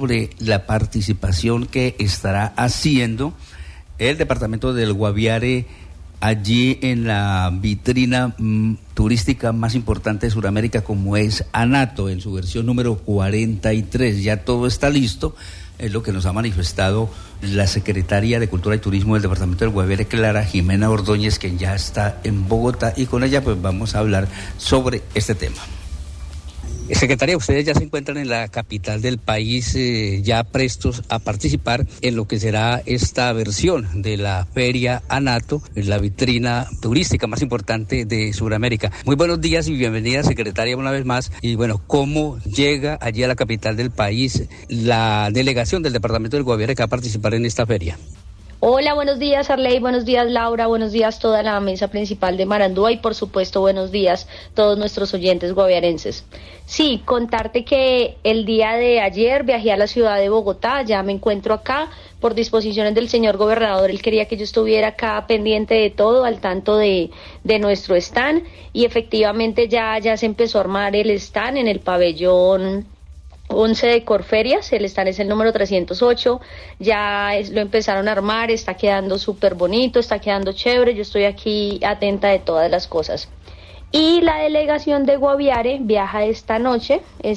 sobre la participación que estará haciendo el departamento del Guaviare allí en la vitrina turística más importante de Sudamérica, como es Anato, en su versión número 43. Ya todo está listo, es lo que nos ha manifestado la secretaria de Cultura y Turismo del departamento del Guaviare, Clara Jimena Ordóñez, quien ya está en Bogotá, y con ella pues vamos a hablar sobre este tema. Secretaria, ustedes ya se encuentran en la capital del país, ya prestos a participar en lo que será esta versión de la Feria Anato, la vitrina turística más importante de Sudamérica. Muy buenos días y bienvenida, secretaria, una vez más. Y bueno, ¿cómo llega allí a la capital del país la delegación del departamento del Guaviare que va a participar en esta feria? Hola, buenos días Arley, buenos días Laura, buenos días toda la mesa principal de Marandúa y por supuesto buenos días todos nuestros oyentes guaviarenses. Sí, contarte que el día de ayer viajé a la ciudad de Bogotá, ya me encuentro acá por disposiciones del señor gobernador. Él quería que yo estuviera acá pendiente de todo, al tanto de nuestro stand, y efectivamente ya se empezó a armar el stand en el pabellón 11 de Corferias. El stand es el número 308, lo empezaron a armar, está quedando súper bonito, está quedando chévere, yo estoy aquí atenta de todas las cosas. Y la delegación de Guaviare viaja esta noche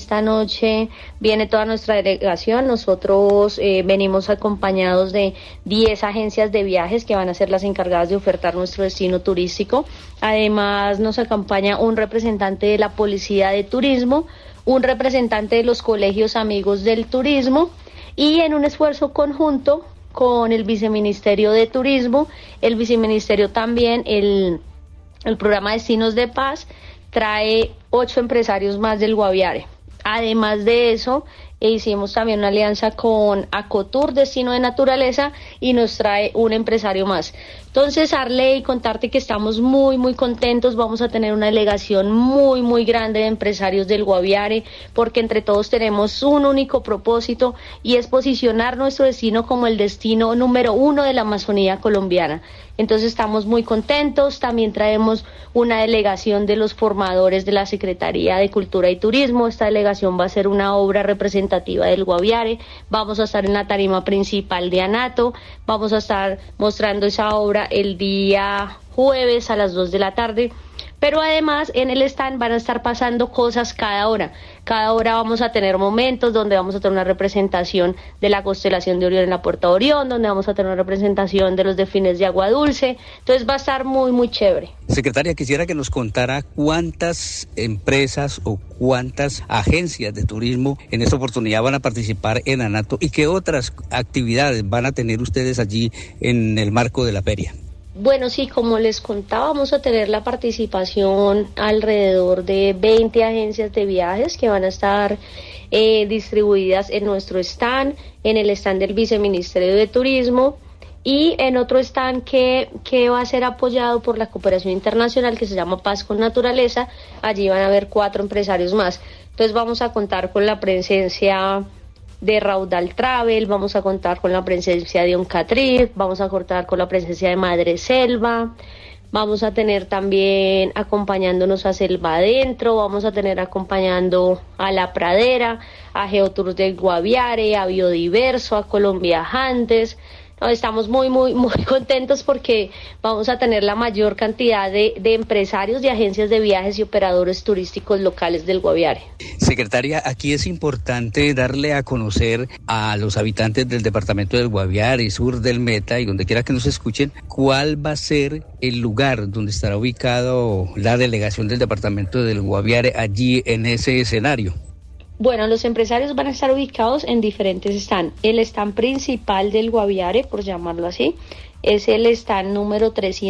viene toda nuestra delegación. Nosotros venimos acompañados de 10 agencias de viajes que van a ser las encargadas de ofertar nuestro destino turístico. Además nos acompaña un representante de la Policía de Turismo, un representante de los colegios amigos del turismo, y en un esfuerzo conjunto con el Viceministerio de Turismo, el Viceministerio también, el programa Destinos de Paz, trae 8 empresarios más del Guaviare. Además de eso, hicimos también una alianza con Acotur, Destino de Naturaleza, y nos trae un empresario más. Entonces, Arley, contarte que estamos muy, muy contentos. Vamos a tener una delegación muy, muy grande de empresarios del Guaviare, porque entre todos tenemos un único propósito, y es posicionar nuestro destino como el destino número 1 de la Amazonía colombiana. Entonces estamos muy contentos. También traemos una delegación de los formadores de la Secretaría de Cultura y Turismo. Esta delegación va a ser una obra representativa del Guaviare. Vamos a estar en la tarima principal de Anato. Vamos a estar mostrando esa obra el día jueves a las 2 de la tarde. Pero además en el stand van a estar pasando cosas cada hora. Cada hora vamos a tener momentos donde vamos a tener una representación de la constelación de Orión en la Puerta de Orión, donde vamos a tener una representación de los delfines de agua dulce. Entonces va a estar muy, muy chévere. Secretaria, quisiera que nos contara cuántas empresas o cuántas agencias de turismo en esta oportunidad van a participar en Anato y qué otras actividades van a tener ustedes allí en el marco de la feria. Bueno, sí, como les contaba, vamos a tener la participación alrededor de 20 agencias de viajes que van a estar distribuidas en nuestro stand, en el stand del Viceministerio de Turismo y en otro stand que va a ser apoyado por la cooperación internacional que se llama Paz con Naturaleza. Allí van a haber 4 empresarios más. Entonces vamos a contar con la presencia de Raudal Travel, vamos a contar con la presencia de Oncatrip, vamos a contar con la presencia de Madre Selva, vamos a tener también acompañándonos a Selva Adentro, vamos a tener acompañando a La Pradera, a Geotours del Guaviare, a Biodiverso, a Colombiajantes. No, estamos muy, muy, muy contentos porque vamos a tener la mayor cantidad de empresarios, de agencias de viajes y operadores turísticos locales del Guaviare. Secretaria, aquí es importante darle a conocer a los habitantes del departamento del Guaviare y sur del Meta y donde quiera que nos escuchen, cuál va a ser el lugar donde estará ubicado la delegación del departamento del Guaviare allí en ese escenario. Bueno, los empresarios van a estar ubicados en diferentes stands. El stand principal del Guaviare, por llamarlo así, es el stand número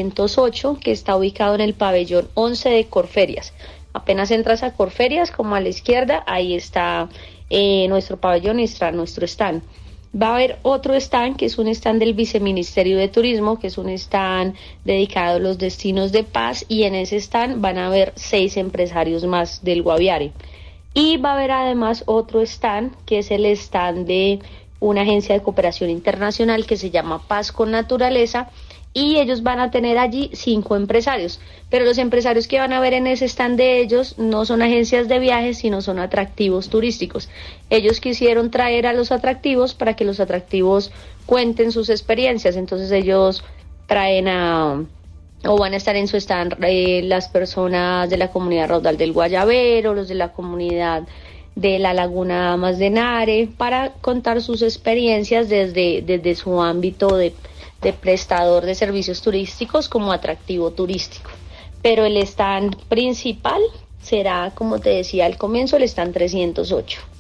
308, que está ubicado en el pabellón 11 de Corferias. Apenas entras a Corferias, como a la izquierda, ahí está nuestro pabellón y está nuestro stand. Va a haber otro stand, que es un stand del Viceministerio de Turismo, que es un stand dedicado a los destinos de paz, y en ese stand van a haber 6 empresarios más del Guaviare. Y va a haber además otro stand, que es el stand de una agencia de cooperación internacional que se llama Paz con Naturaleza, y ellos van a tener allí 5 empresarios, pero los empresarios que van a ver en ese stand de ellos no son agencias de viajes, sino son atractivos turísticos. Ellos quisieron traer a los atractivos para que los atractivos cuenten sus experiencias, entonces ellos traen o van a estar en su stand las personas de la comunidad Raudal del Guayabero, los de la comunidad de la Laguna Damas de Nare, para contar sus experiencias desde su ámbito de prestador de servicios turísticos como atractivo turístico. Pero el stand principal será, como te decía al comienzo, el stand 308.